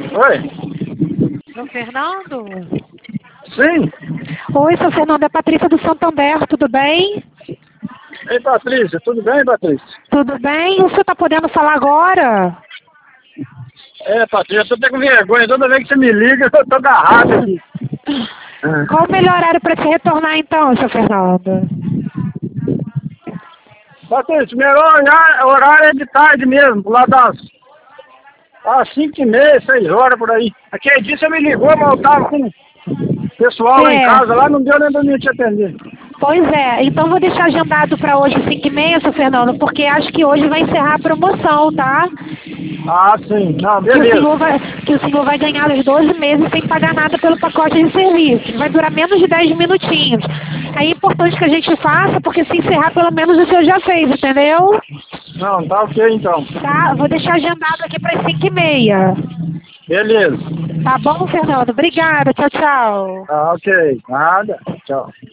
Oi? Seu Fernando? Sim? Oi, seu Fernando, é a Patrícia do Santander, tudo bem? Ei, Patrícia, tudo bem, Patrícia? Tudo bem? O senhor está podendo falar agora? É, Patrícia, eu tô até com vergonha. Toda vez que você me liga, eu tô agarrado aqui. Qual o melhor horário para te retornar então, seu Fernando? Patrícia, o melhor horário é de tarde mesmo, lá às 5h30, 6 horas por aí. Aquele dia você me ligou, mas eu tava com o pessoal lá em casa, lá não deu nem pra mim te atender. Pois é, então vou deixar agendado para hoje 5h30, seu Fernando, porque acho que hoje vai encerrar a promoção, tá? Ah, sim. Não, Que beleza. o senhor vai ganhar os 12 meses sem pagar nada pelo pacote de serviços. Vai durar menos de 10 minutinhos. É importante que a gente faça, porque se encerrar, pelo menos o senhor já fez, entendeu? Não, tá ok então. Tá, vou deixar agendado aqui para as 5h30. Beleza. Tá bom, Fernando? Obrigada, tchau, tchau. Tá ok. Nada. Tchau.